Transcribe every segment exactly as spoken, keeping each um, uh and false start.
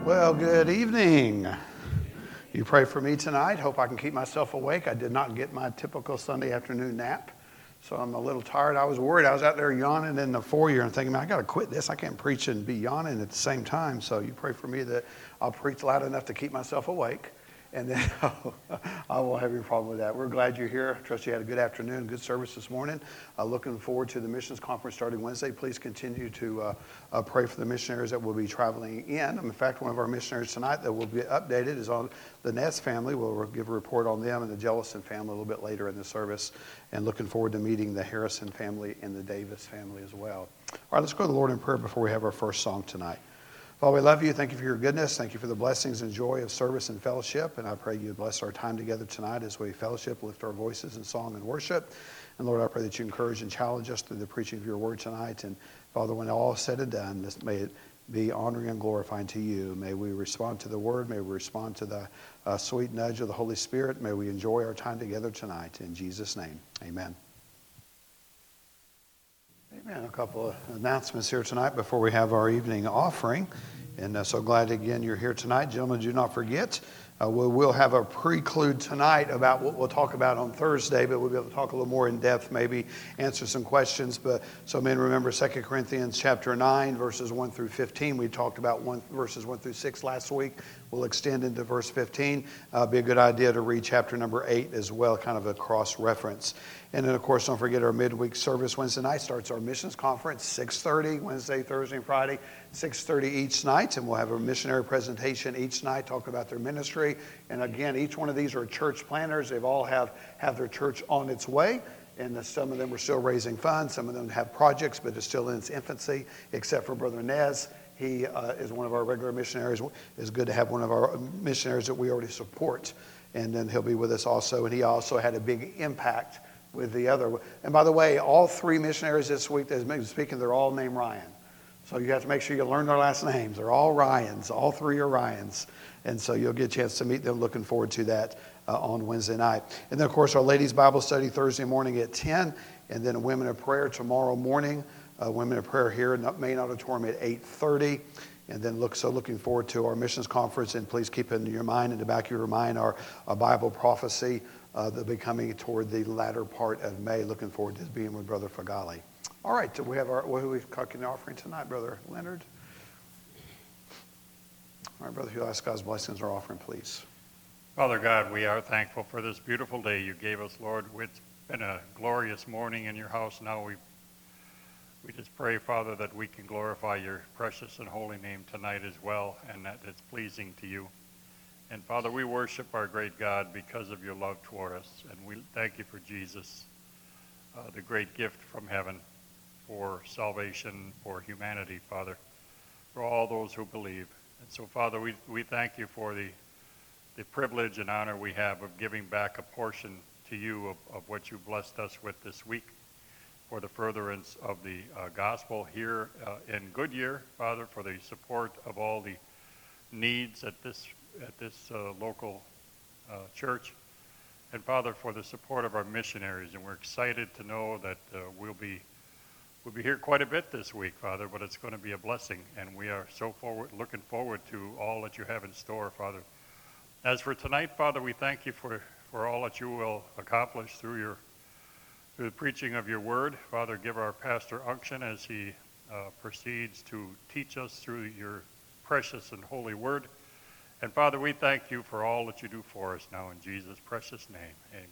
Well, good evening. You pray for me tonight. Hope I can keep myself awake. I did not get my typical Sunday afternoon nap, so I'm a little tired. I was worried. I was out there yawning in the foyer and thinking, man, I got to quit this. I can't preach and be yawning at the same time. So you pray for me that I'll preach loud enough to keep myself awake, and then I won't have any problem with that. We're glad you're here. I trust you had a good afternoon, good service this morning. Uh, looking forward to the missions conference starting Wednesday. Please continue to uh, uh, pray for the missionaries that will be traveling in. In fact, one of our missionaries tonight that will be updated is on the Ness family. We'll give a report on them and the Jellison family a little bit later in the service. And looking forward to meeting the Harrison family and the Davis family as well. All right, let's go to the Lord in prayer before we have our first song tonight. Father, we love you. Thank you for your goodness. Thank you for the blessings and joy of service and fellowship. And I pray you bless our time together tonight as we fellowship, lift our voices in song and worship. And Lord, I pray that you encourage and challenge us through the preaching of your word tonight. And Father, when all is said and done, this, may it be honoring and glorifying to you. May we respond to the word. May we respond to the uh, sweet nudge of the Holy Spirit. May we enjoy our time together tonight. In Jesus' name, amen. Amen. A couple of announcements here tonight before we have our evening offering. And uh, so glad again you're here tonight. Gentlemen, do not forget, uh, we will have a preclude tonight about what we'll talk about on Thursday, but we'll be able to talk a little more in depth, maybe answer some questions. But so men, remember Second Corinthians chapter nine, verses one through fifteen. We talked about one, verses one through six last week. We'll extend into verse fifteen. Uh, be a good idea to read chapter number eight as well, kind of a cross-reference. And then, of course, don't forget our midweek service Wednesday night starts our missions conference, six thirty, Wednesday, Thursday, and Friday, six thirty each night. And we'll have a missionary presentation each night, talk about their ministry. And again, each one of these are church planners. They've all have, have their church on its way. And some of them are still raising funds. Some of them have projects, but it's still in its infancy, except for Brother Nez. He uh, is one of our regular missionaries. It's good to have one of our missionaries that we already support. And then he'll be with us also. And he also had a big impact with the other. And by the way, all three missionaries this week that is speaking, they're all named Ryan. So you have to make sure you learn their last names. They're all Ryans. All three are Ryans. And so you'll get a chance to meet them. Looking forward to that uh, on Wednesday night. And then, of course, our ladies' Bible study Thursday morning at ten. And then Women of Prayer tomorrow morning. Uh, Women of Prayer here in the main auditorium at eight thirty. And then look, so looking forward to our missions conference. And please keep in your mind, in the back of your mind, our, our Bible prophecy uh, that'll be coming toward the latter part of May. Looking forward to being with Brother Fagali. All right, so we have our, who are we cooking the offering tonight, Brother Leonard? All right, Brother Hugh, ask God's blessings on our offering, please. Father God, we are thankful for this beautiful day you gave us, Lord. It's been a glorious morning in your house. Now we we just pray, Father, that we can glorify your precious and holy name tonight as well, and that it's pleasing to you. And Father, we worship our great God because of your love toward us, and we thank you for Jesus, uh, the great gift from heaven for salvation, for humanity, Father, for all those who believe. And so, Father, we, we thank you for the, the privilege and honor we have of giving back a portion to you of, of what you blessed us with this week for the furtherance of the uh, gospel here uh, in Goodyear, Father, for the support of all the needs at this at this uh, local uh, church, and Father, for the support of our missionaries. And we're excited to know that uh, we'll be we'll be here quite a bit this week, Father, but it's going to be a blessing, and we are so forward looking forward to all that you have in store, Father. As for tonight, Father, we thank you for, for all that you will accomplish through your through the preaching of your word. Father, give our pastor unction as he uh, proceeds to teach us through your precious and holy word. And Father, we thank you for all that you do for us now in Jesus' precious name. Amen.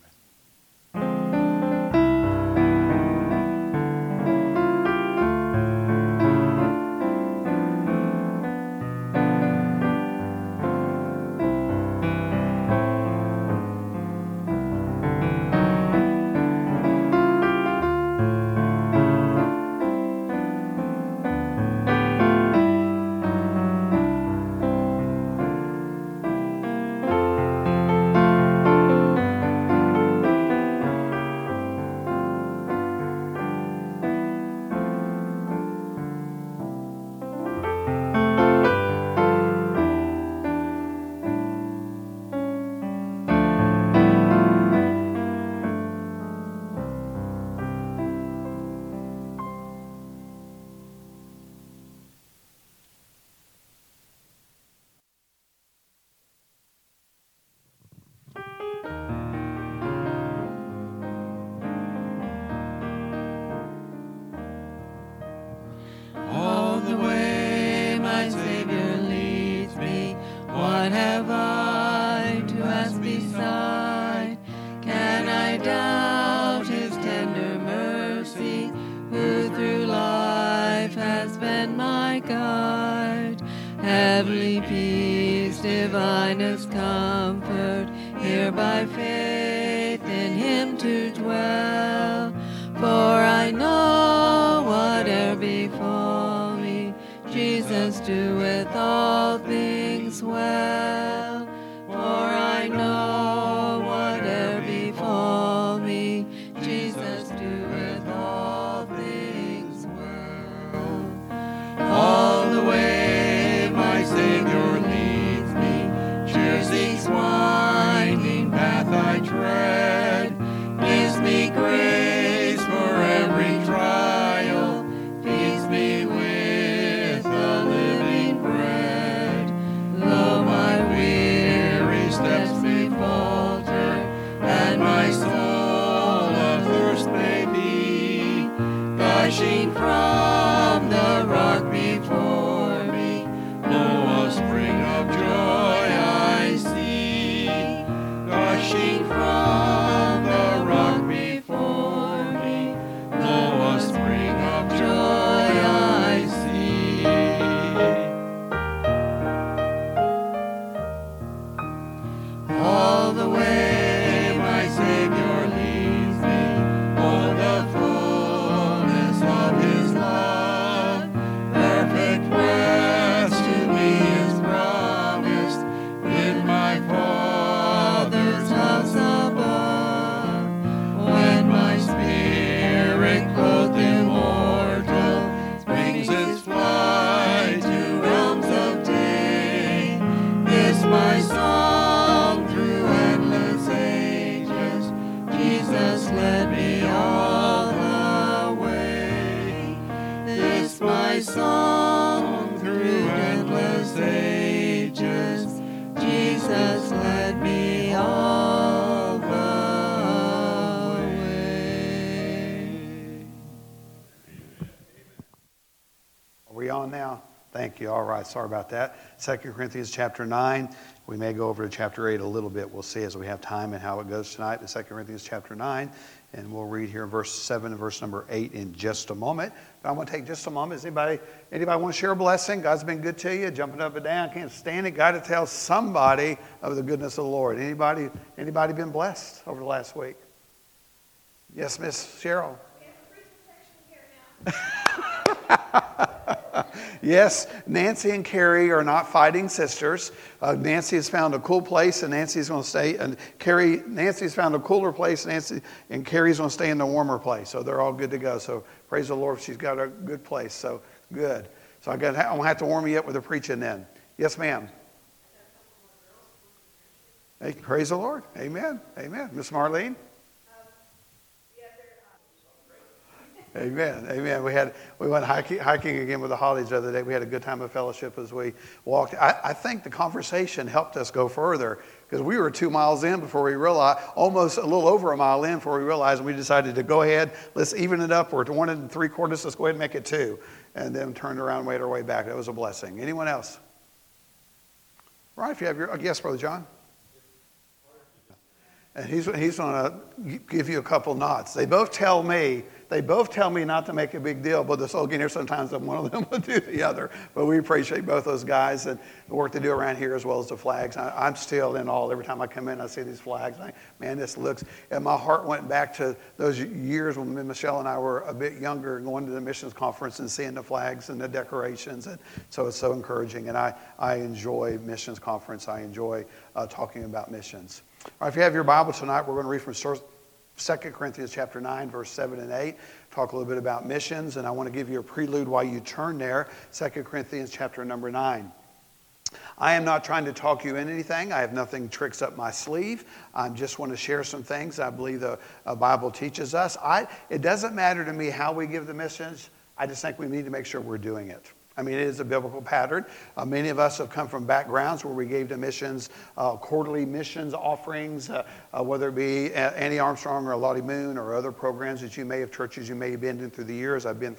deepest comfort, here by faith in him to dwell. For I know whate'er befall me, Jesus doeth all things well. For I know whate'er befall me, Jesus doeth all things well. All the way my Savior leads me, cheers each winding path I tread, gives me grace for every trial, feeds me with the living bread. Though my weary steps may falter, and my soul athirst may be, gushing from the rock before me, lo, a spring of joy I see. Gushing from the rock before me, lo, a spring of joy I see. All the way my Savior leads me, oh, the fullness of his love. Perfect rest to me is promised in my Father's house above. When my spirit, clothed immortal, springs its flight to realms of day, this my song through endless ages, Jesus led me all the way. This my song through endless ages, Jesus led me all the way. Are we on now? Thank you. All right. Sorry about that. Second Corinthians chapter nine. We may go over to chapter eight a little bit. We'll see as we have time and how it goes tonight in Second Corinthians chapter nine. And we'll read here in verse seven and verse number eight in just a moment. But I want to take just a moment. Does anybody, anybody want to share a blessing? God's been good to you, jumping up and down. Can't stand it. Got to tell somebody of the goodness of the Lord. Anybody, anybody been blessed over the last week? Yes, Miss Cheryl. Yes, Nancy and Carrie are not fighting sisters. Uh, Nancy has found a cool place, and Nancy's going to stay. And Carrie, Nancy's found a cooler place. Nancy and Carrie's going to stay in the warmer place. So they're all good to go. So praise the Lord, she's got a good place. So good. So I got. I won't have to warm you up with the preaching then. Yes, ma'am. Hey, praise the Lord. Amen. Amen. Miss Marlene. Amen. Amen. We had we went hiking, hiking again with the Hollies the other day. We had a good time of fellowship as we walked. I, I think the conversation helped us go further because we were two miles in before we realized, almost a little over a mile in before we realized, and we decided to go ahead. Let's even it up. We're to one and three quarters. Let's go ahead and make it two, and then turned around and made our way back. It was a blessing. Anyone else? All right. If you have your yes, Brother John. And he's he's going to give you a couple nods. They both tell me. They both tell me not to make a big deal, but the soul gainer sometimes one of them will do the other. But we appreciate both those guys and the work they do around here as well as the flags. I, I'm still in awe. Every time I come in, I see these flags. I think, man, this looks, and my heart went back to those years when Michelle and I were a bit younger, going to the missions conference and seeing the flags and the decorations. And so it's so encouraging. And I, I enjoy missions conference. I enjoy uh, talking about missions. All right, if you have your Bible tonight, we're going to read from Second Corinthians chapter nine, verse seven and eight. Talk a little bit about missions, and I want to give you a prelude while you turn there. Second Corinthians chapter number nine. I am not trying to talk you into anything. I have nothing tricks up my sleeve. I just want to share some things I believe the uh, Bible teaches us. I, it doesn't matter to me how we give the missions. I just think we need to make sure we're doing it. I mean, it is a biblical pattern. Uh, many of us have come from backgrounds where we gave to missions, uh, quarterly missions offerings, uh, uh, whether it be Annie Armstrong or Lottie Moon or other programs that you may have, churches you may have been in through the years. I've been through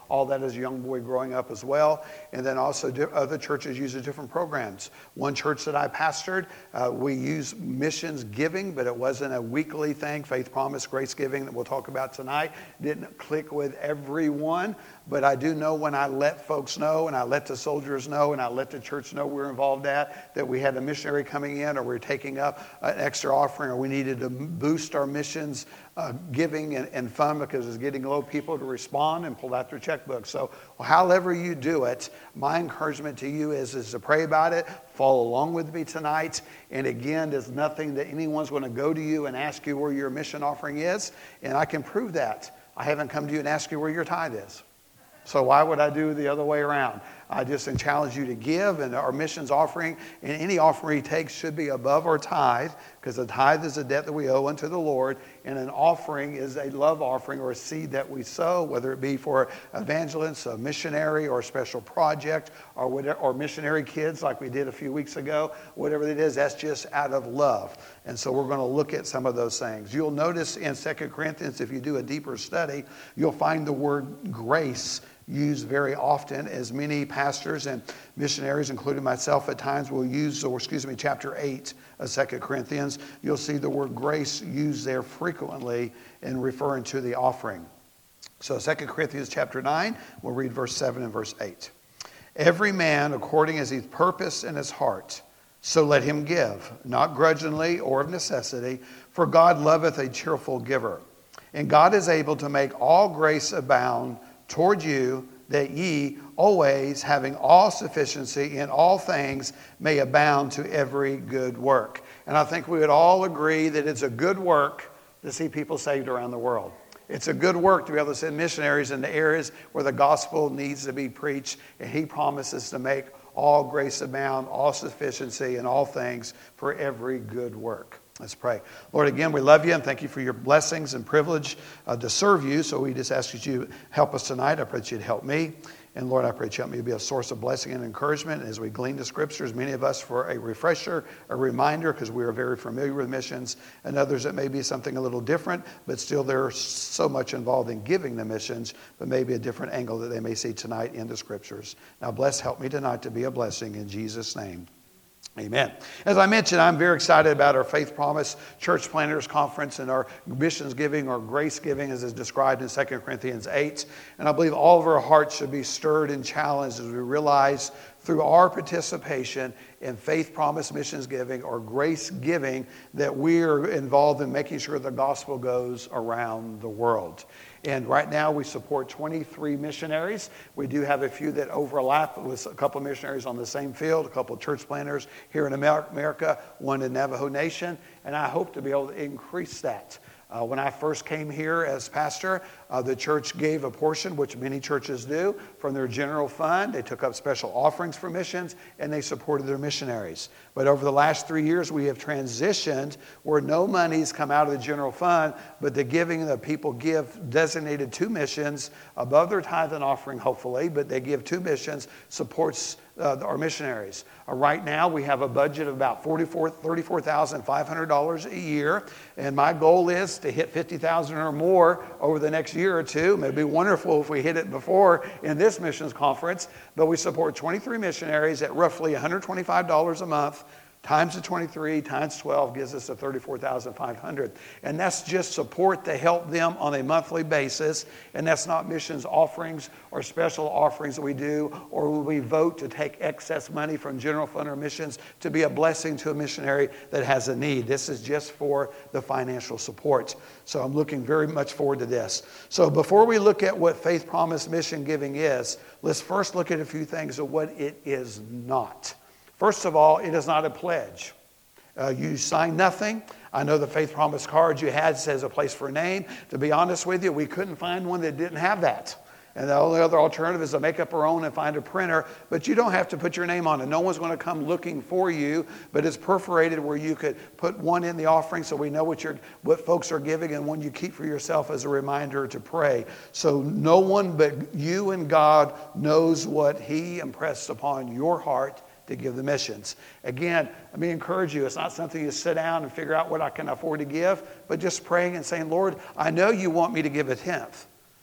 all that as a young boy growing up as well. And then also di- other churches use different programs. One church that I pastored, uh, we use missions giving, but it wasn't a weekly thing. Faith Promise, Grace Giving that we'll talk about tonight didn't click with everyone. But I do know when I let folks know, and I let the soldiers know, and I let the church know we're involved at, that we had a missionary coming in, or we're taking up an extra offering, or we needed to boost our missions uh, giving and, and fund because it's getting low, people to respond and pull out their checkbook. So however you do it, my encouragement to you is, is to pray about it, follow along with me tonight. And again, there's nothing that anyone's going to go to you and ask you where your mission offering is. And I can prove that. I haven't come to you and asked you where your tithe is. So why would I do the other way around? I just challenge you to give, and our missions offering, and any offering he takes should be above our tithe, because the tithe is a debt that we owe unto the Lord, and an offering is a love offering or a seed that we sow, whether it be for evangelists, a missionary, or a special project, or whatever, or missionary kids like we did a few weeks ago. Whatever it is, that's just out of love. And so we're going to look at some of those things. You'll notice in Second Corinthians, if you do a deeper study, you'll find the word grace used very often, as many pastors and missionaries, including myself at times, will use, or excuse me, chapter eight of Second Corinthians. You'll see the word grace used there frequently in referring to the offering. So Second Corinthians chapter nine, we'll read verse seven and verse eight. Every man according as he purposed in his heart, so let him give, not grudgingly or of necessity, for God loveth a cheerful giver. And God is able to make all grace abound toward you, that ye always, having all sufficiency in all things, may abound to every good work. And I think we would all agree that it's a good work to see people saved around the world. It's a good work to be able to send missionaries into areas where the gospel needs to be preached, and he promises to make all grace abound, all sufficiency in all things for every good work. Let's pray. Lord, again, we love you and thank you for your blessings and privilege uh, to serve you. So we just ask that you help us tonight. I pray that you'd help me. And Lord, I pray that you help me to be a source of blessing and encouragement as we glean the scriptures, many of us for a refresher, a reminder, because we are very familiar with missions, and others that may be something a little different, but still they're so much involved in giving the missions, but maybe a different angle that they may see tonight in the scriptures. Now bless, help me tonight to be a blessing in Jesus' name. Amen. As I mentioned, I'm very excited about our Faith Promise Church Planners Conference and our missions giving or grace giving as is described in Second Corinthians eight. And I believe all of our hearts should be stirred and challenged as we realize through our participation in Faith Promise missions giving or grace giving that we are involved in making sure the gospel goes around the world. And right now we support twenty-three missionaries. We do have a few that overlap with a couple of missionaries on the same field, a couple of church planners here in America, one in Navajo Nation, and I hope to be able to increase that. Uh, when I first came here as pastor, uh, the church gave a portion, which many churches do, from their general fund. They took up special offerings for missions, and they supported their missionaries. But over the last three years, we have transitioned where no money's come out of the general fund, but the giving that people give designated to missions above their tithe and offering, hopefully, but they give to missions, supports uh, our missionaries. Uh, right now, we have a budget of about thirty-four thousand five hundred dollars a year, and my goal is to hit fifty thousand dollars or more over the next year or two. It would be wonderful if we hit it before in this missions conference, but we support twenty-three missionaries at roughly one hundred twenty-five dollars a month. Times the twenty-three, times twelve gives us the thirty-four thousand five hundred dollars. And that's just support to help them on a monthly basis. And that's not missions offerings or special offerings that we do, or will we vote to take excess money from general fund or missions to be a blessing to a missionary that has a need. This is just for the financial support. So I'm looking very much forward to this. So before we look at what Faith Promise mission giving is, let's first look at a few things of what it is not. First of all, it is not a pledge. Uh, you sign nothing. I know the Faith Promise card you had says a place for a name. To be honest with you, we couldn't find one that didn't have that. And the only other alternative is to make up our own and find a printer. But you don't have to put your name on it. No one's going to come looking for you. But it's perforated where you could put one in the offering so we know what you're, what folks are giving, and one you keep for yourself as a reminder to pray. So no one but you and God knows what He impressed upon your heart to give the missions. Again, let me encourage you, it's not something you sit down and figure out what I can afford to give, but just praying and saying, Lord, I know you want me to give a tenth,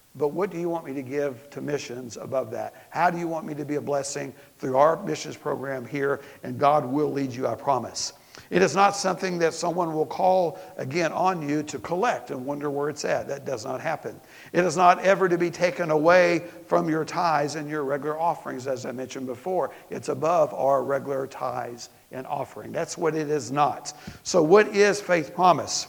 But what do you want me to give to missions above that? How do you want me to be a blessing through our missions program here? And God will lead you, I promise. It is not something that someone will call again on you to collect and wonder where it's at. That does not happen. It is not ever to be taken away from your tithes and your regular offerings, as I mentioned before. It's above our regular tithes and offering. That's what it is not. So what is faith promise?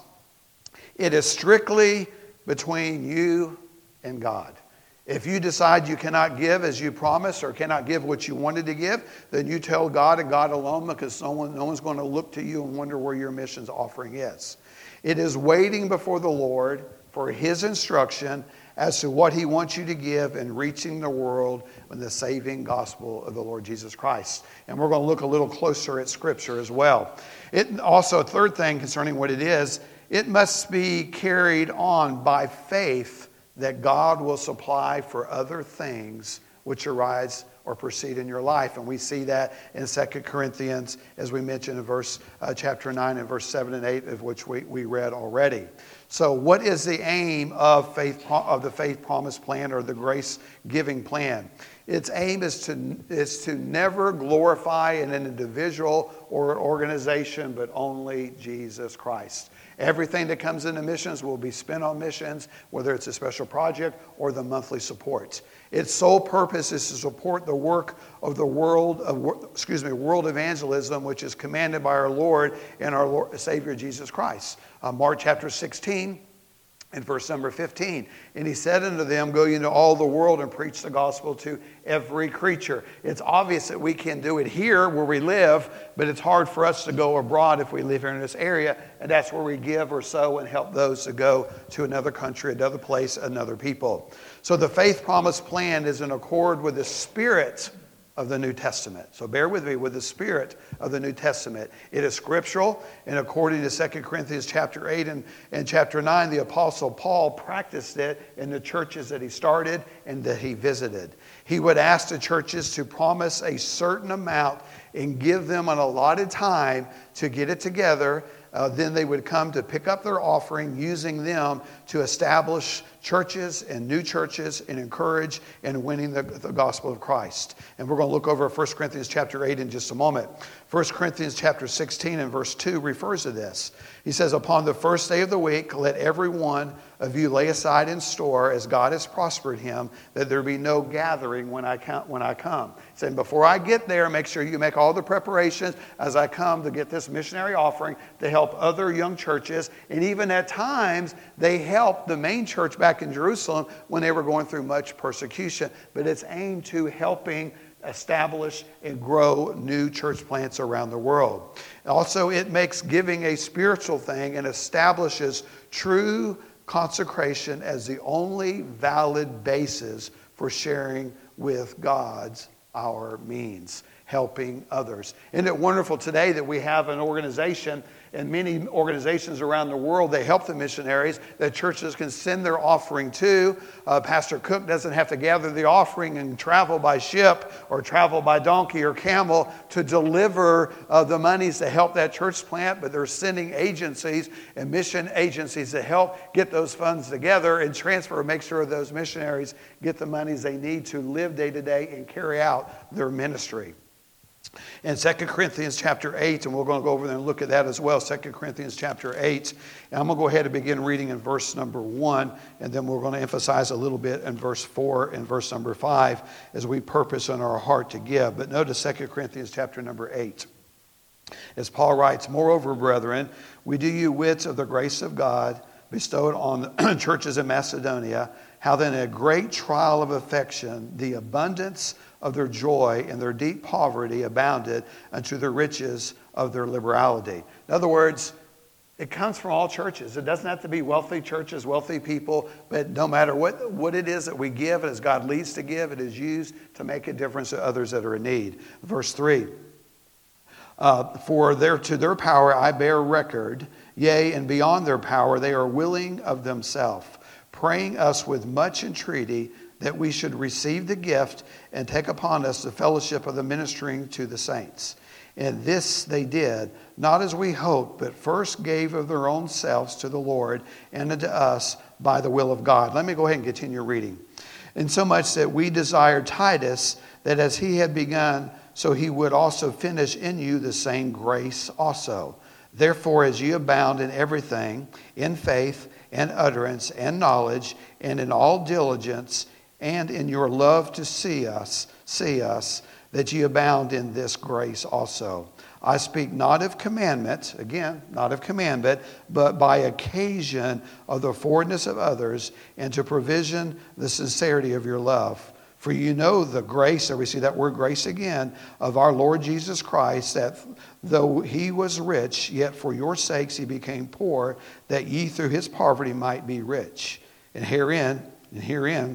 It is strictly between you and God. If you decide you cannot give as you promised or cannot give what you wanted to give, then you tell God and God alone, because no one, no one's going to look to you and wonder where your missions offering is. It is waiting before the Lord for His instruction as to what He wants you to give in reaching the world with the saving gospel of the Lord Jesus Christ. And we're going to look a little closer at Scripture as well. It also, a third thing concerning what it is, it must be carried on by faith that God will supply for other things which arise or proceed in your life. And we see that in Second Corinthians, as we mentioned in verse uh, chapter nine and verse seven and eight, of which we, we read already. So what is the aim of faith of the faith promise plan or the grace giving plan? Its aim is to, is to never glorify an individual or an organization, but only Jesus Christ. Everything that comes into missions will be spent on missions, whether it's a special project or the monthly support. Its sole purpose is to support the work of the world, of, excuse me, world evangelism, which is commanded by our Lord and our Lord, Savior Jesus Christ. Uh, Mark chapter sixteen. In verse number fifteen, and He said unto them, go ye into all the world and preach the gospel to every creature. It's obvious that we can do it here where we live, but it's hard for us to go abroad if we live here in this area, and that's where we give or sow and help those to go to another country, another place, another people. So the faith promise plan is in accord with the Spirit of the New Testament. So bear with me, with the Spirit of the New Testament. It is scriptural, and according to Second Corinthians chapter eight and, and chapter nine, the Apostle Paul practiced it in the churches that he started and that he visited. He would ask the churches to promise a certain amount and give them an allotted time to get it together. Uh, then they would come to pick up their offering, using them to establish churches and new churches and encourage and winning the, the gospel of Christ. And we're going to look over First Corinthians chapter eight in just a moment. First Corinthians chapter sixteen and verse two refers to this. He says, upon the first day of the week, let every one of you lay aside in store as God has prospered him, that there be no gathering when I come. When I come. Saying, before I get there, make sure you make all the preparations as I come to get this missionary offering to help other young churches. And even at times, they helped the main church back in Jerusalem when they were going through much persecution. But it's aimed to helping establish and grow new church plants around the world. Also, it makes giving a spiritual thing and establishes true consecration as the only valid basis for sharing with God's our means, helping others. Isn't it wonderful today that we have an organization, and many organizations around the world, they help the missionaries that churches can send their offering to. Uh, Pastor Cook doesn't have to gather the offering and travel by ship or travel by donkey or camel to deliver uh, the monies to help that church plant, but they're sending agencies and mission agencies to help get those funds together and transfer, make sure those missionaries get the monies they need to live day to day and carry out their ministry. In Second Corinthians chapter eight, and we're going to go over there and look at that as well, Second Corinthians chapter eight. And I'm going to go ahead and begin reading in verse number one, and then we're going to emphasize a little bit in verse four and verse number five as we purpose in our heart to give. But notice Second Corinthians chapter number eight. As Paul writes, moreover, brethren, we do you wit of the grace of God bestowed on the churches in Macedonia, how then a great trial of affection, the abundance of their joy and their deep poverty abounded unto the riches of their liberality. In other words, it comes from all churches. It doesn't have to be wealthy churches, wealthy people, but no matter what, what it is that we give, as God leads to give, it is used to make a difference to others that are in need. Verse three, uh, for their, to their power I bear record, yea, and beyond their power they are willing of themselves, praying us with much entreaty that we should receive the gift and take upon us the fellowship of the ministering to the saints. And this they did, not as we hoped, but first gave of their own selves to the Lord and unto us by the will of God. Let me go ahead and continue reading. Insomuch that we desire Titus, that as he had begun, so he would also finish in you the same grace also. Therefore, as ye abound in everything, in faith and utterance and knowledge, and in all diligence, and in your love to see us, see us, that ye abound in this grace also. I speak not of commandment, again, not of commandment, but by occasion of the forwardness of others, and to provision the sincerity of your love. For you know the grace, or we see that word grace again, of our Lord Jesus Christ, that though he was rich, yet for your sakes he became poor, that ye through his poverty might be rich. And herein, and herein,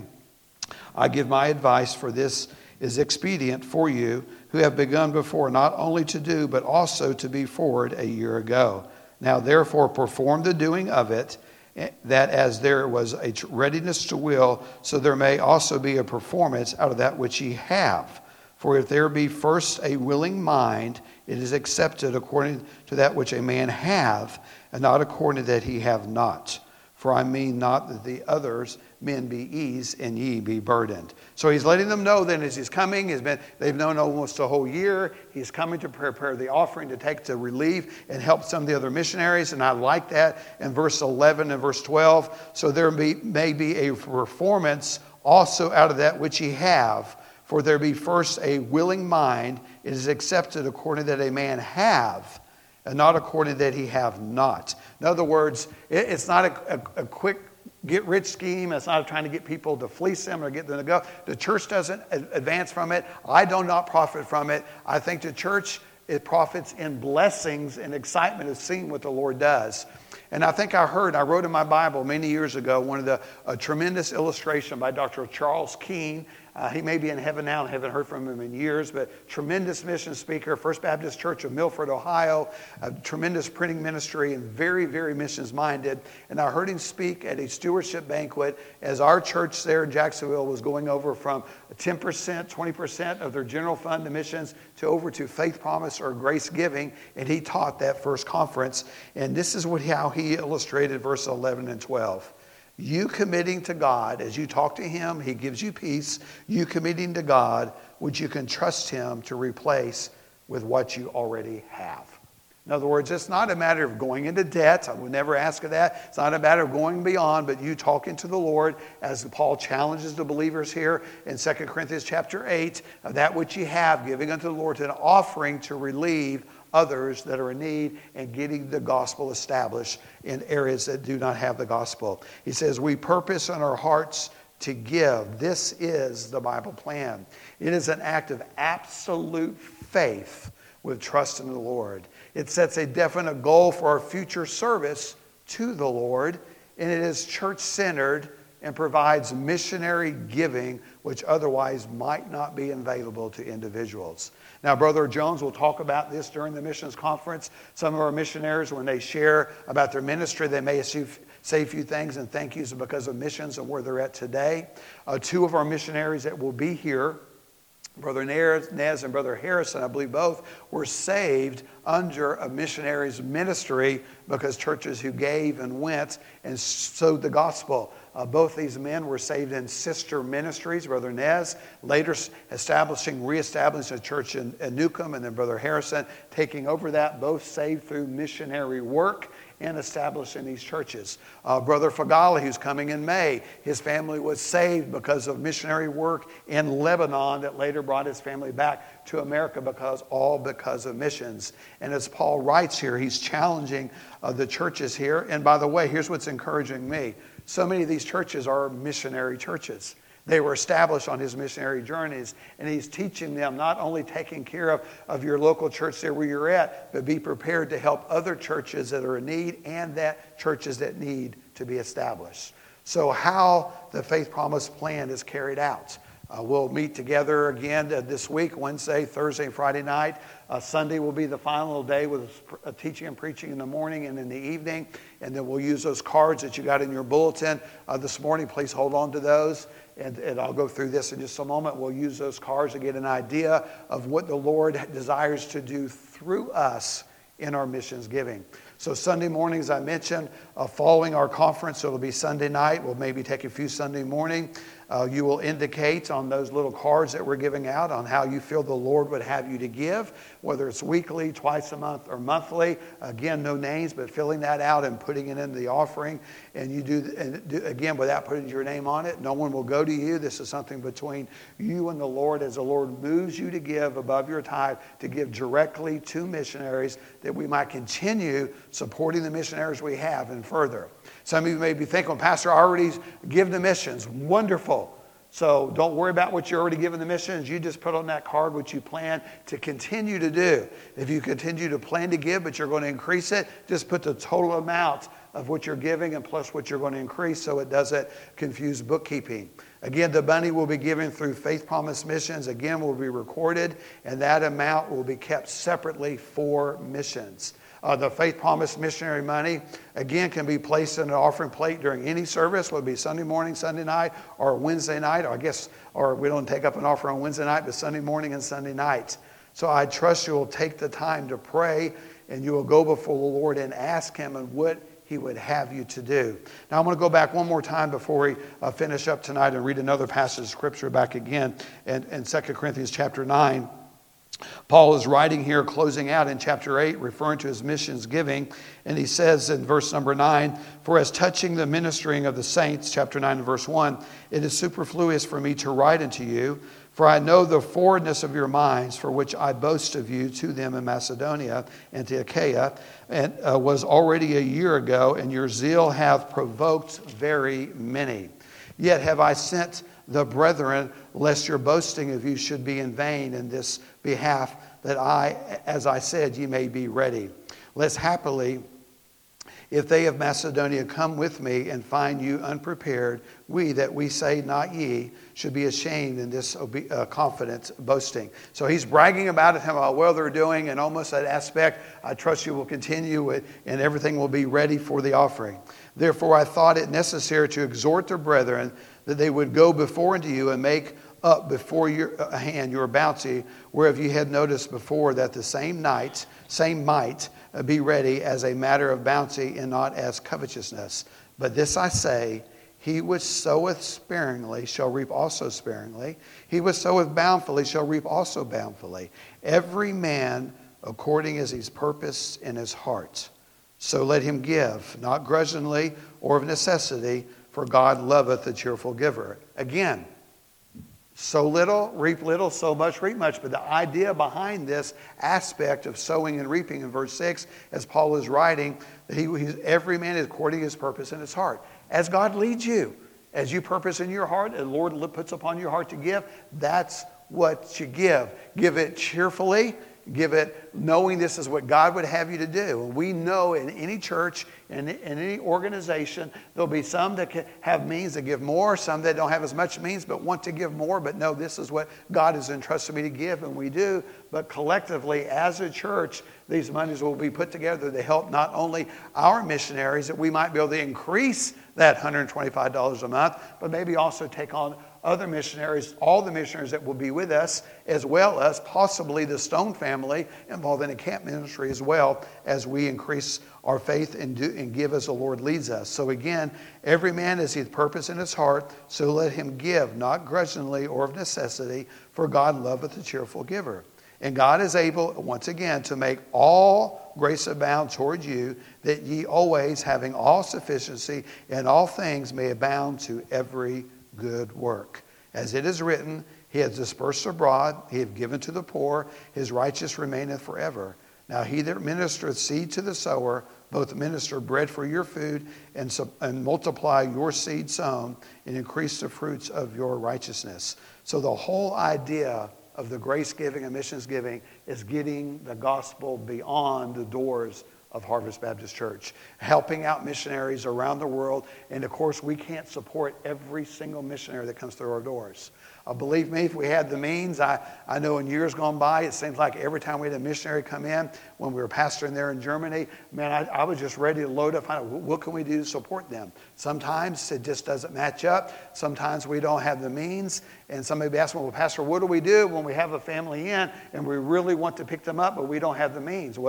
I give my advice, for this is expedient for you, who have begun before not only to do, but also to be forward a year ago. Now therefore perform the doing of it, that as there was a readiness to will, so there may also be a performance out of that which ye have. For if there be first a willing mind, it is accepted according to that which a man have, and not according to that he have not. For I mean not that the others men be eased and ye be burdened. So he's letting them know then as he's coming, he's been, they've known almost a whole year. He's coming to prepare the offering to take to relieve and help some of the other missionaries. And I like that in verse eleven and verse twelve. So there be, may be a performance also out of that which ye have. For there be first a willing mind. It is accepted according that a man have, and not according that he have not. In other words, it's not a, a, a quick get-rich scheme. It's not trying to get people to fleece them or get them to go. The church doesn't advance from it. I do not profit from it. I think the church, it profits in blessings and excitement of seeing what the Lord does. And I think I heard, I wrote in my Bible many years ago, one of the a tremendous illustration by Doctor Charles Keene. Uh, he may be in heaven now. I haven't heard from him in years, but tremendous mission speaker, First Baptist Church of Milford, Ohio, a tremendous printing ministry and very, very missions minded. And I heard him speak at a stewardship banquet as our church there in Jacksonville was going over from ten percent, twenty percent of their general fund to missions to over to faith promise or grace giving. And he taught that first conference. And this is what how he illustrated verse eleven and twelve. You committing to God, as you talk to him, he gives you peace. You committing to God, which you can trust him to replace with what you already have. In other words, it's not a matter of going into debt. I would never ask of that. It's not a matter of going beyond, but you talking to the Lord, as Paul challenges the believers here in Second Corinthians chapter eight, of that which you have, giving unto the Lord an offering to relieve others that are in need, and getting the gospel established in areas that do not have the gospel. He says, we purpose in our hearts to give. This is the Bible plan. It is an act of absolute faith with trust in the Lord. It sets a definite goal for our future service to the Lord, and it is church-centered and provides missionary giving, which otherwise might not be available to individuals. Now, Brother Jones will talk about this during the missions conference. Some of our missionaries, when they share about their ministry, they may say a few things and thank yous because of missions and where they're at today. Uh, two of our missionaries that will be here, Brother Nez and Brother Harrison, I believe both, were saved under a missionary's ministry because churches who gave and went and sowed the gospel. Uh, both these men were saved in sister ministries. Brother Nez later establishing, reestablishing a church in, in Newcomb, and then Brother Harrison taking over that, both saved through missionary work and establishing these churches. Uh, Brother Fagali, who's coming in May, his family was saved because of missionary work in Lebanon that later brought his family back to America, because all because of missions. And as Paul writes here, he's challenging uh, the churches here. And by the way, here's what's encouraging me. So many of these churches are missionary churches. They were established on his missionary journeys, and he's teaching them not only taking care of, of your local church there where you're at, but be prepared to help other churches that are in need and that churches that need to be established. So how the Faith Promise plan is carried out. Uh, we'll meet together again uh, this week, Wednesday, Thursday, and Friday night. Uh, Sunday will be the final day with uh, teaching and preaching in the morning and in the evening. And then we'll use those cards that you got in your bulletin uh, this morning. Please hold on to those. And, and I'll go through this in just a moment. We'll use those cards to get an idea of what the Lord desires to do through us in our missions giving. So Sunday mornings, I mentioned, uh, following our conference, so it'll be Sunday night. We'll maybe take a few Sunday morning. Uh, you will indicate on those little cards that we're giving out on how you feel the Lord would have you to give, whether it's weekly, twice a month, or monthly. Again, no names, but filling that out and putting it into the offering. And you do, and do again, without putting your name on it. No one will go to you. This is something between you and the Lord as the Lord moves you to give above your tithe, to give directly to missionaries, that we might continue supporting the missionaries we have and further. Some of you may be thinking, well, Pastor, I already give the missions. Wonderful. So don't worry about what you're already giving the missions. You just put on that card what you plan to continue to do. If you continue to plan to give, but you're going to increase it, just put the total amount of what you're giving and plus what you're going to increase so it doesn't confuse bookkeeping. Again, the money will be given through Faith Promise Missions. Again, will be recorded, and that amount will be kept separately for missions. Uh, the Faith Promise missionary money, again, can be placed in an offering plate during any service, whether it be Sunday morning, Sunday night, or Wednesday night. Or I guess, or we don't take up an offering on Wednesday night, but Sunday morning and Sunday night. So I trust you will take the time to pray, and you will go before the Lord and ask Him and what He would have you to do. Now I'm going to go back one more time before we uh, finish up tonight and read another passage of Scripture back again in, in Second Corinthians chapter nine. Paul is writing here, closing out in chapter eight, referring to his missions giving. And he says in verse number nine, "For as touching the ministering of the saints," chapter nine and verse one, "it is superfluous for me to write unto you, for I know the forwardness of your minds, for which I boast of you to them in Macedonia and to Achaia, and uh, was already a year ago, and your zeal hath provoked very many. Yet have I sent the brethren, lest your boasting of you should be in vain in this behalf, that I, as I said, ye may be ready. Lest happily, if they of Macedonia come with me and find you unprepared, we that we say not ye should be ashamed in this obe- uh, confident boasting." So he's bragging about it, how well they're doing, and almost that aspect, I trust you will continue with, and everything will be ready for the offering. "Therefore I thought it necessary to exhort the brethren that they would go before unto you and make up before your uh, hand your bounty, whereof you had noticed before that the same night, same might uh, be ready as a matter of bounty and not as covetousness. But this I say, he which soweth sparingly shall reap also sparingly. He which soweth bountifully shall reap also bountifully. Every man according as he's purposed in his heart. So let him give, not grudgingly or of necessity, for God loveth a cheerful giver." Again, sow little, reap little, sow much, reap much. But the idea behind this aspect of sowing and reaping in verse six, as Paul is writing, that he, he's, every man is according to his purpose in his heart. As God leads you, as you purpose in your heart, and the Lord puts upon your heart to give, that's what you give. Give it cheerfully. Give it knowing this is what God would have you to do. And we know in any church, in, in any organization, there'll be some that can have means to give more, some that don't have as much means but want to give more, but no, this is what God has entrusted me to give, and we do. But collectively, as a church, these monies will be put together to help not only our missionaries, that we might be able to increase that one hundred twenty-five dollars a month, but maybe also take on other missionaries, all the missionaries that will be with us, as well as possibly the Stone family involved in a camp ministry as well, as we increase our faith and, do, and give as the Lord leads us. So again, every man as he hath purpose in his heart, so let him give, not grudgingly or of necessity, for God loveth a cheerful giver. And God is able, once again, to make all grace abound toward you, that ye always, having all sufficiency in all things, may abound to every good work. As it is written, he hath dispersed abroad, he hath given to the poor, his righteousness remaineth forever. Now he that ministereth seed to the sower, both minister bread for your food, and, sub- and multiply your seed sown, and increase the fruits of your righteousness. So the whole idea of the grace giving and missions giving is getting the gospel beyond the doors of Harvest Baptist Church, helping out missionaries around the world. And of course, we can't support every single missionary that comes through our doors. Uh, believe me, if we had the means, I, I know in years gone by, it seems like every time we had a missionary come in, when we were pastoring there in Germany, man, I, I was just ready to load up, find out what can we do to support them. Sometimes it just doesn't match up. Sometimes we don't have the means. And somebody be asking, well, Pastor, what do we do when we have a family in and we really want to pick them up, but we don't have the means? Well,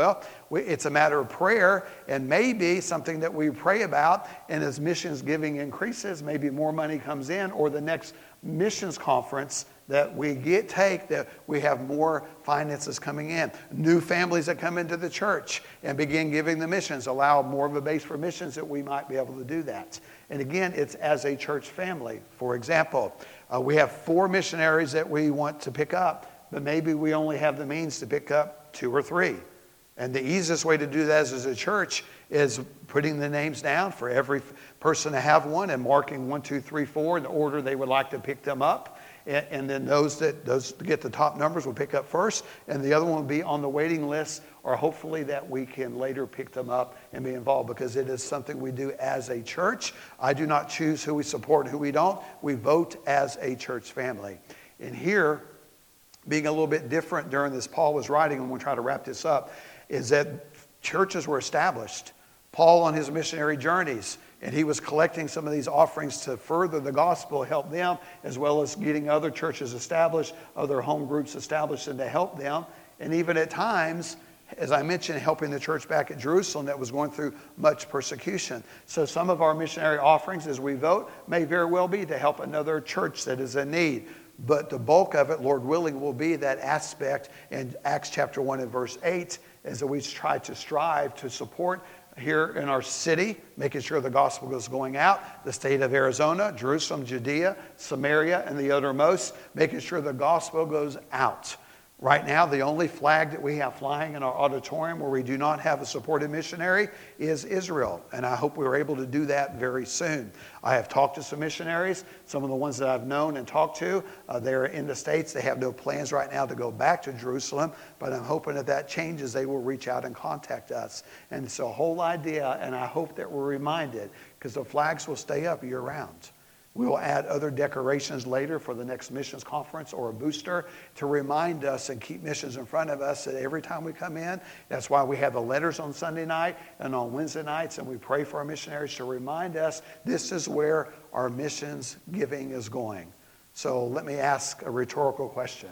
we, it's a matter of prayer, and maybe something that we pray about, and as missions giving increases, maybe more money comes in, or the next missions conference that we get take, that we have more finances coming in. New families that come into the church and begin giving the missions, allow more of a base for missions, that we might be able to do that. And again, it's as a church family. For example, uh, we have four missionaries that we want to pick up, but maybe we only have the means to pick up two or three. And the easiest way to do that as a church is putting the names down for every person to have one, and marking one, two, three, four in the order they would like to pick them up. And, and then those that those get the top numbers will pick up first, and the other one will be on the waiting list, or hopefully that we can later pick them up and be involved, because it is something we do as a church. I do not choose who we support and who we don't. We vote as a church family. And here, being a little bit different during this Paul was writing, and we'll try to wrap this up, is that churches were established. Paul on his missionary journeys, and he was collecting some of these offerings to further the gospel, help them, as well as getting other churches established, other home groups established, and to help them. And even at times, as I mentioned, helping the church back at Jerusalem that was going through much persecution. So some of our missionary offerings as we vote may very well be to help another church that is in need. But the bulk of it, Lord willing, will be that aspect in Acts chapter one and verse eight, as we try to strive to support here in our city, making sure the gospel is going out, the state of Arizona, Jerusalem, Judea, Samaria, and the uttermost, making sure the gospel goes out. Right now, the only flag that we have flying in our auditorium where we do not have a supported missionary is Israel. And I hope we are able to do that very soon. I have talked to some missionaries, some of the ones that I've known and talked to. Uh, they're in the States. They have no plans right now to go back to Jerusalem. But I'm hoping that that changes. They will reach out and contact us. And it's a whole idea, and I hope that we're reminded, because the flags will stay up year round. We will add other decorations later for the next missions conference or a booster to remind us and keep missions in front of us that every time we come in. That's why we have the letters on Sunday night and on Wednesday nights, and we pray for our missionaries to remind us this is where our missions giving is going. So let me ask a rhetorical question.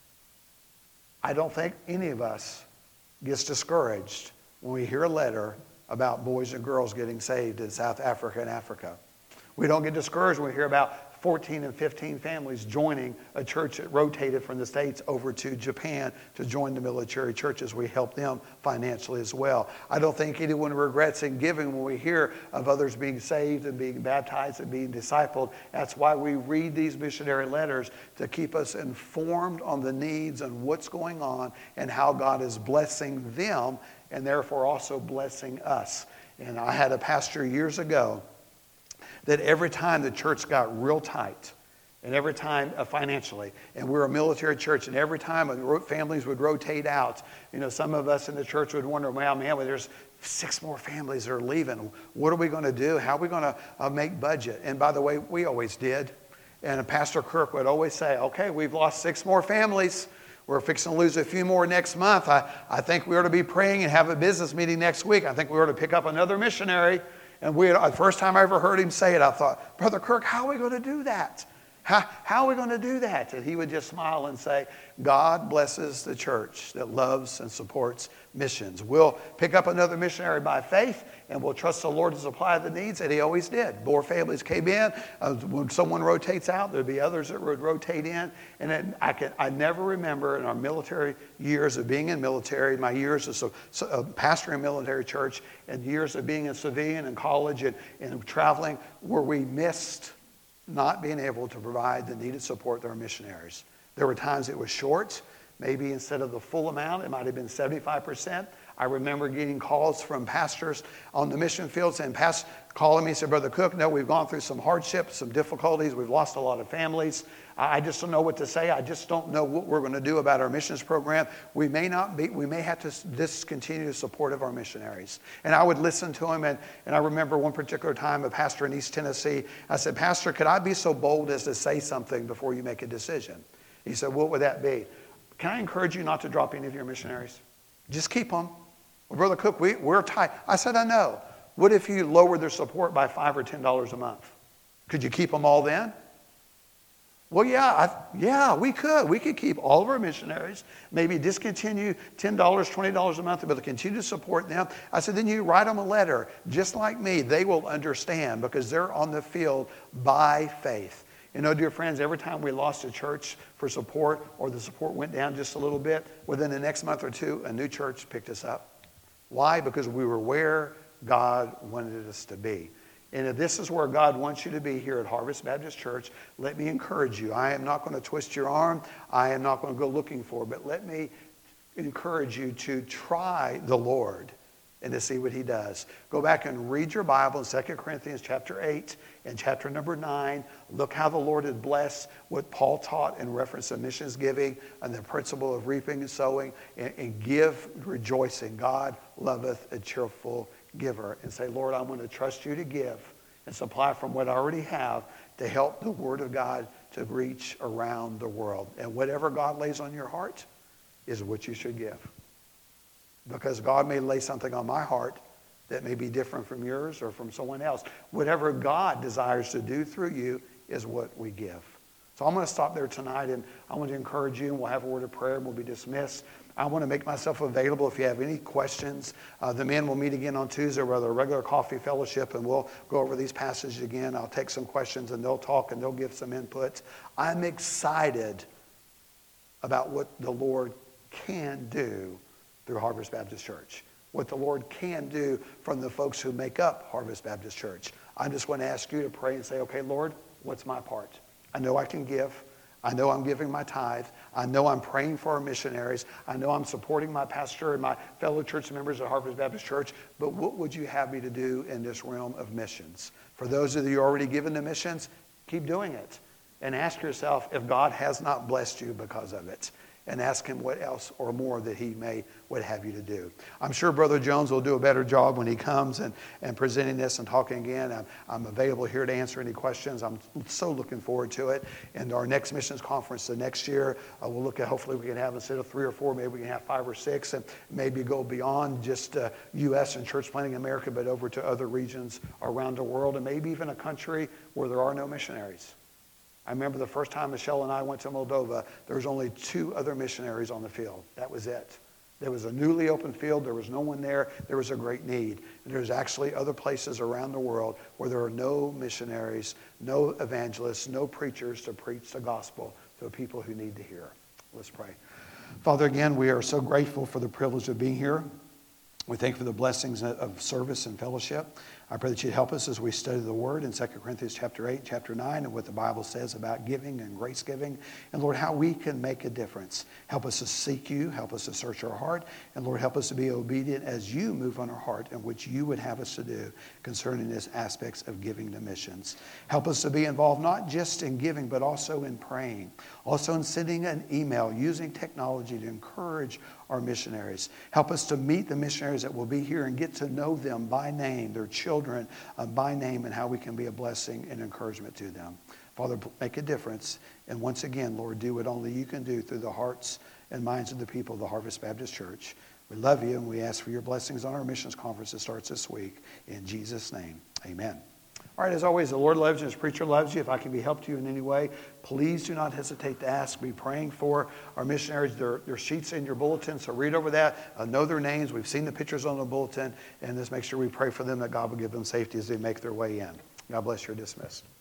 I don't think any of us gets discouraged when we hear a letter about boys and girls getting saved in South Africa and Africa. We don't get discouraged when we hear about fourteen and fifteen families joining a church that rotated from the States over to Japan to join the military churches. We help them financially as well. I don't think anyone regrets in giving when we hear of others being saved and being baptized and being discipled. That's why we read these missionary letters, to keep us informed on the needs and what's going on and how God is blessing them and therefore also blessing us. And I had a pastor years ago that every time the church got real tight, and every time uh, financially, and we're a military church, and every time uh, families would rotate out, you know, some of us in the church would wonder, well, man, well, there's six more families that are leaving. What are we going to do? How are we going to uh, make budget? And by the way, we always did. And Pastor Kirk would always say, okay, we've lost six more families. We're fixing to lose a few more next month. I, I think we ought to be praying and have a business meeting next week. I think we ought to pick up another missionary. And we, the first time I ever heard him say it, I thought, Brother Kirk, how are we going to do that? How, how are we going to do that? And he would just smile and say, God blesses the church that loves and supports missions. We'll pick up another missionary by faith, and we'll trust the Lord to supply the needs, and he always did. More families came in. Uh, when someone rotates out, there'd be others that would rotate in. And then I can I never remember in our military years of being in military, my years as a, a pastor in a military church, and years of being a civilian in college and, and traveling, where we missed not being able to provide the needed support to our missionaries. There were times it was short. Maybe instead of the full amount, it might have been seventy-five percent. I remember getting calls from pastors on the mission field saying, Pastor, calling me and said, Brother Cook, no, we've gone through some hardships, some difficulties. We've lost a lot of families. I just don't know what to say. I just don't know what we're going to do about our missions program. We may not be, we may have to discontinue the support of our missionaries. And I would listen to him. And, and I remember one particular time, a pastor in East Tennessee, I said, Pastor, could I be so bold as to say something before you make a decision? He said, what would that be? Can I encourage you not to drop any of your missionaries? Just keep them. Well, Brother Cook, we, we're tight. I said, I know. What if you lowered their support by five or ten dollars a month? Could you keep them all then? Well, yeah, I, yeah, we could. We could keep all of our missionaries, maybe discontinue ten dollars, twenty dollars a month, but continue to support them. I said, then you write them a letter, just like me. They will understand because they're on the field by faith. You know, dear friends, every time we lost a church for support or the support went down just a little bit, within the next month or two, a new church picked us up. Why? Because we were where God wanted us to be. And if this is where God wants you to be here at Harvest Baptist Church, let me encourage you. I am not going to twist your arm. I am not going to go looking for it. But let me encourage you to try the Lord and to see what he does. Go back and read your Bible in Second Corinthians chapter eight and chapter number nine. Look how the Lord had blessed what Paul taught in reference to missions giving and the principle of reaping and sowing. And, and give rejoicing. God loveth a cheerful giver. And say, Lord, I'm going to trust you to give and supply from what I already have to help the Word of God to reach around the world. And whatever God lays on your heart is what you should give. Because God may lay something on my heart that may be different from yours or from someone else. Whatever God desires to do through you is what we give. So I'm going to stop there tonight, and I want to encourage you, and we'll have a word of prayer, and we'll be dismissed. I want to make myself available if you have any questions. Uh, the men will meet again on Tuesday with a regular coffee fellowship, and we'll go over these passages again. I'll take some questions, and they'll talk, and they'll give some input. I'm excited about what the Lord can do through Harvest Baptist Church, what the Lord can do from the folks who make up Harvest Baptist Church. I just want to ask you to pray and say, okay, Lord, what's my part? I know I can give. I know I'm giving my tithe. I know I'm praying for our missionaries. I know I'm supporting my pastor and my fellow church members at Harvest Baptist Church. But what would you have me to do in this realm of missions? For those of you already given to missions, keep doing it. And ask yourself if God has not blessed you because of it. And ask him what else or more that he may would have you to do. I'm sure Brother Jones will do a better job when he comes and, and presenting this and talking again. I'm, I'm available here to answer any questions. I'm so looking forward to it. And our next missions conference the next year, uh, we'll look at, hopefully we can have instead of three or four, maybe we can have five or six, and maybe go beyond just uh, U S and Church Planting America, but over to other regions around the world, and maybe even a country where there are no missionaries. I remember the first time Michelle and I went to Moldova, there was only two other missionaries on the field. That was it. There was a newly opened field. There was no one there. There was a great need. And there's actually other places around the world where there are no missionaries, no evangelists, no preachers to preach the gospel to the people who need to hear. Let's pray. Father, again, we are so grateful for the privilege of being here. We thank you for the blessings of service and fellowship. I pray that you'd help us as we study the Word in Second Corinthians chapter eight, chapter nine, and what the Bible says about giving and grace giving. And Lord, how we can make a difference. Help us to seek you. Help us to search our heart. And Lord, help us to be obedient as you move on our heart and what you would have us to do concerning these aspects of giving to missions. Help us to be involved not just in giving, but also in praying. Also in sending an email, using technology to encourage our missionaries. Help us to meet the missionaries that will be here and get to know them by name, their children uh, by name, and how we can be a blessing and encouragement to them. Father, make a difference. And once again, Lord, do what only you can do through the hearts and minds of the people of the Harvest Baptist Church. We love you, and we ask for your blessings on our missions conference that starts this week. In Jesus' name, amen. All right, as always, the Lord loves you, His preacher loves you. If I can be helped to you in any way, please do not hesitate to ask. Be praying for our missionaries. There are sheets in your bulletin, so read over that. Uh, know their names. We've seen the pictures on the bulletin, and just make sure we pray for them that God will give them safety as they make their way in. God bless you. You're dismissed.